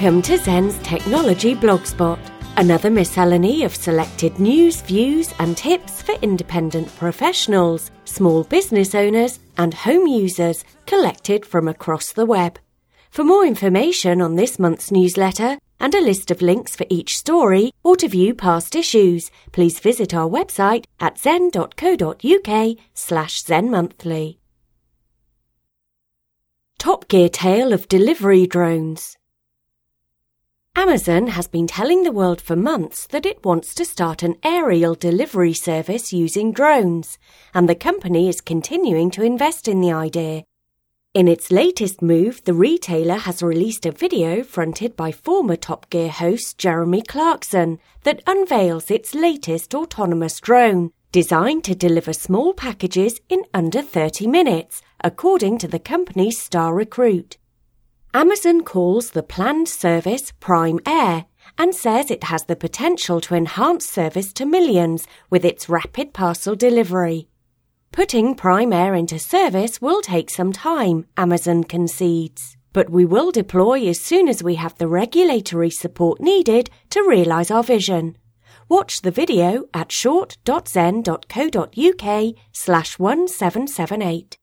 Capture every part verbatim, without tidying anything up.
Welcome to Zen's Technology Blogspot, another miscellany of selected news, views and tips for independent professionals, small business owners and home users collected from across the web. For more information on this month's newsletter and a list of links for each story or to view past issues, please visit our website at zen.co.uk slash zenmonthly. Top Gear tale of delivery drones. Amazon has been telling the world for months that it wants to start an aerial delivery service using drones, and the company is continuing to invest in the idea. In its latest move, the retailer has released a video fronted by former Top Gear host Jeremy Clarkson that unveils its latest autonomous drone, designed to deliver small packages in under thirty minutes, according to the company's star recruit. Amazon calls the planned service Prime Air and says it has the potential to enhance service to millions with its rapid parcel delivery. Putting Prime Air into service will take some time, Amazon concedes, but we will deploy as soon as we have the regulatory support needed to realise our vision. Watch the video at short.zen.co.uk slash 1778.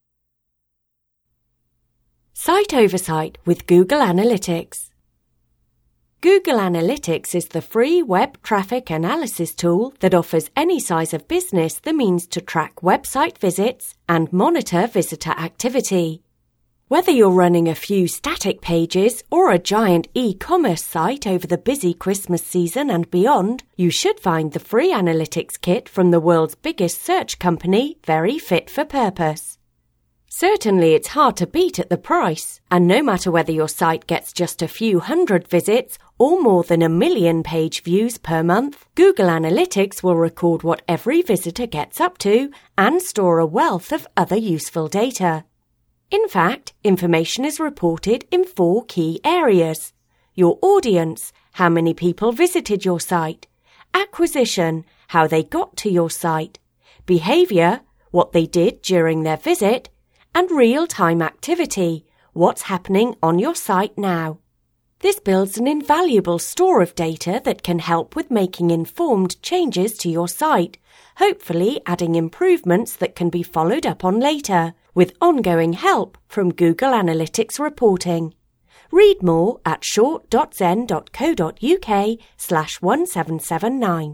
Site oversight with Google Analytics. Google Analytics is the free web traffic analysis tool that offers any size of business the means to track website visits and monitor visitor activity. Whether you're running a few static pages or a giant e-commerce site over the busy Christmas season and beyond, you should find the free analytics kit from the world's biggest search company very fit for purpose. Certainly it's hard to beat at the price, and no matter whether your site gets just a few hundred visits or more than a million page views per month, Google Analytics will record what every visitor gets up to and store a wealth of other useful data. In fact, information is reported in four key areas: your audience, how many people visited your site; acquisition, how they got to your site; behaviour, what they did during their visit; and real-time activity, what's happening on your site now. This builds an invaluable store of data that can help with making informed changes to your site, hopefully adding improvements that can be followed up on later, with ongoing help from Google Analytics reporting. Read more at short.zen.co.uk slash 1779.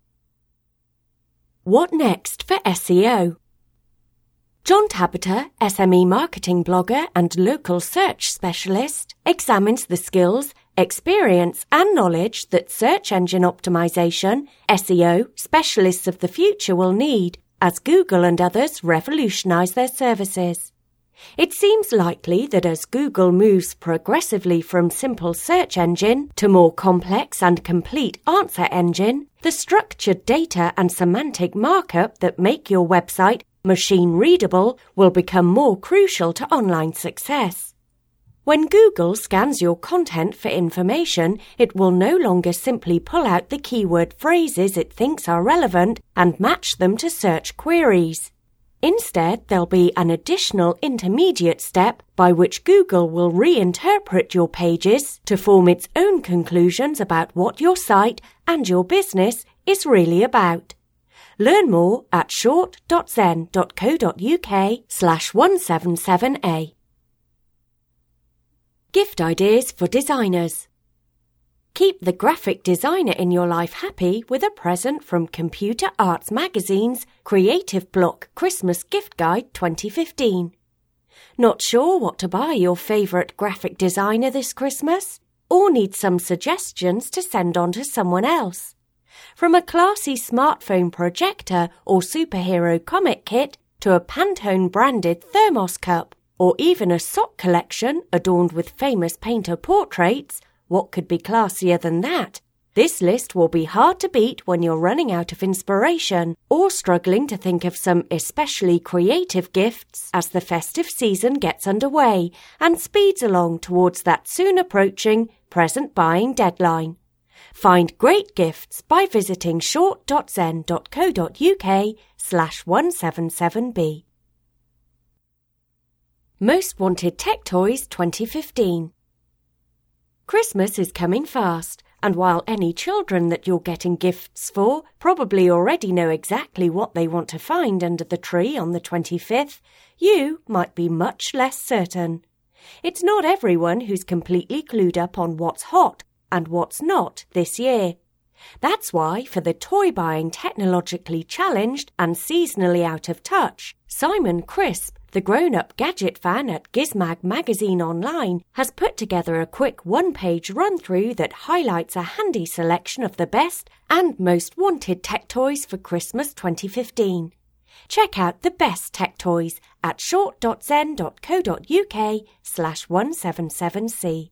What next for S E O? John Tabiter, S M E marketing blogger and local search specialist, examines the skills, experience and knowledge that search engine optimization, S E O, specialists of the future will need as Google and others revolutionize their services. It seems likely that as Google moves progressively from simple search engine to more complex and complete answer engine, the structured data and semantic markup that make your website machine-readable will become more crucial to online success. When Google scans your content for information, it will no longer simply pull out the keyword phrases it thinks are relevant and match them to search queries. Instead, there'll be an additional intermediate step by which Google will reinterpret your pages to form its own conclusions about what your site and your business is really about. Learn more at short.zen.co.uk slash 177a. Gift ideas for designers. Keep the graphic designer in your life happy with a present from Computer Arts Magazine's Creative Block Christmas Gift Guide twenty fifteen. Not sure what to buy your favourite graphic designer this Christmas? Or need some suggestions to send on to someone else? From a classy smartphone projector or superhero comic kit to a Pantone-branded thermos cup, or even a sock collection adorned with famous painter portraits, what could be classier than that? This list will be hard to beat when you're running out of inspiration or struggling to think of some especially creative gifts as the festive season gets underway and speeds along towards that soon approaching present buying deadline. Find great gifts by visiting short.zen.co.uk slash 177b. Most Wanted Tech Toys twenty fifteen. Christmas is coming fast, and while any children that you're getting gifts for probably already know exactly what they want to find under the tree on the twenty-fifth, you might be much less certain. It's not everyone who's completely clued up on what's hot and what's not this year. That's why, for the toy-buying technologically challenged and seasonally out of touch, Simon Crisp, the grown-up gadget fan at Gizmag Magazine Online, has put together a quick one-page run-through that highlights a handy selection of the best and most wanted tech toys for Christmas twenty fifteen. Check out the best tech toys at short.zen.co.uk slash 177c.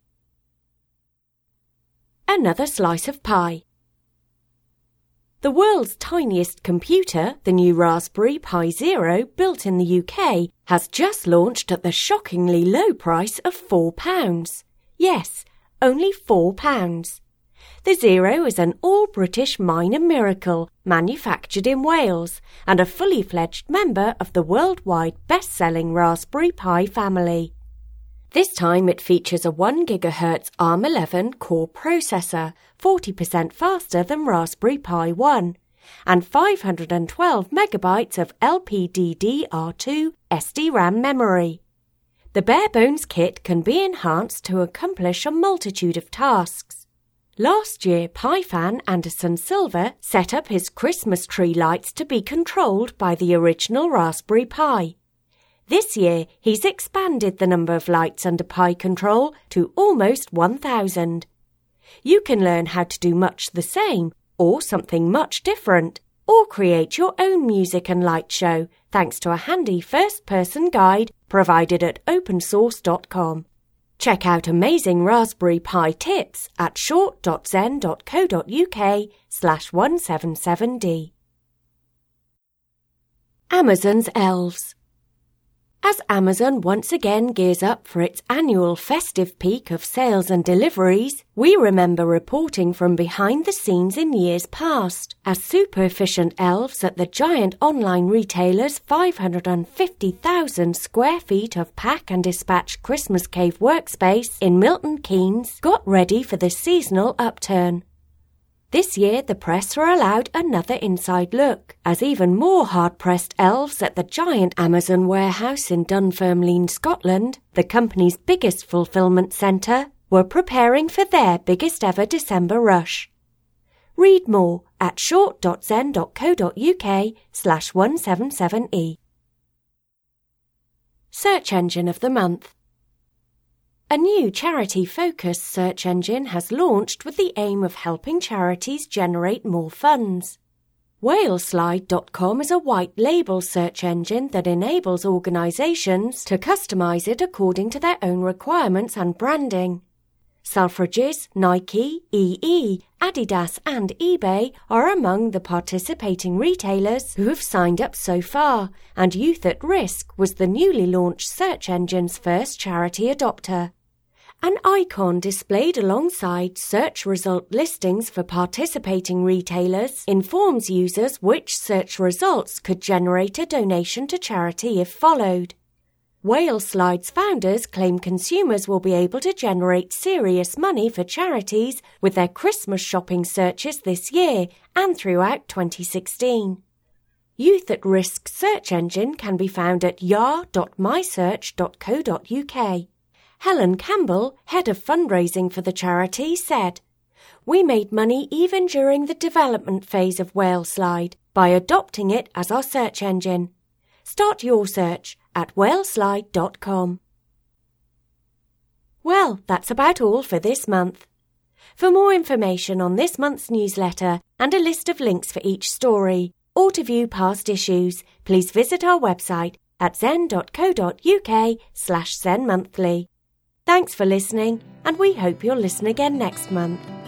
Another slice of pie. The world's tiniest computer, the new Raspberry Pi Zero, built in the U K, has just launched at the shockingly low price of four pounds. Yes, only four pounds. The Zero is an all-British minor miracle, manufactured in Wales, and a fully fledged member of the worldwide best-selling Raspberry Pi family. This time it features a one gigahertz ARM eleven core processor, forty percent faster than Raspberry Pi one, and five hundred twelve megabytes of L P D D R two S D RAM memory. The bare-bones kit can be enhanced to accomplish a multitude of tasks. Last year, Pi fan Anderson Silver set up his Christmas tree lights to be controlled by the original Raspberry Pi. This year, he's expanded the number of lights under Pi control to almost one thousand. You can learn how to do much the same, or something much different, or create your own music and light show thanks to a handy first-person guide provided at open source dot com. Check out amazing Raspberry Pi tips at short.zen.co.uk slash 177d. Amazon's Elves. As Amazon once again gears up for its annual festive peak of sales and deliveries, we remember reporting from behind the scenes in years past, as super-efficient elves at the giant online retailer's five hundred fifty thousand square feet of pack and dispatch Christmas Cave workspace in Milton Keynes got ready for the seasonal upturn. This year, the press were allowed another inside look, as even more hard-pressed elves at the giant Amazon warehouse in Dunfermline, Scotland, the company's biggest fulfillment centre, were preparing for their biggest ever December rush. Read more at short.zen.co.uk slash 177e. Search Engine of the Month. A new charity-focused search engine has launched with the aim of helping charities generate more funds. Whaleslide dot com is a white-label search engine that enables organisations to customise it according to their own requirements and branding. Selfridges, Nike, E E, Adidas and eBay are among the participating retailers who have signed up so far, and Youth at Risk was the newly launched search engine's first charity adopter. An icon displayed alongside search result listings for participating retailers informs users which search results could generate a donation to charity if followed. Whaleslide's founders claim consumers will be able to generate serious money for charities with their Christmas shopping searches this year and throughout twenty sixteen. Youth at Risk search engine can be found at yar dot my search dot co dot uk. Helen Campbell, head of fundraising for the charity, said, "We made money even during the development phase of Whaleslide by adopting it as our search engine. Start your search at whaleslide dot com. Well, that's about all for this month. For more information on this month's newsletter and a list of links for each story, or to view past issues, please visit our website at zen.co.uk slash zenmonthly. Thanks for listening, and we hope you'll listen again next month.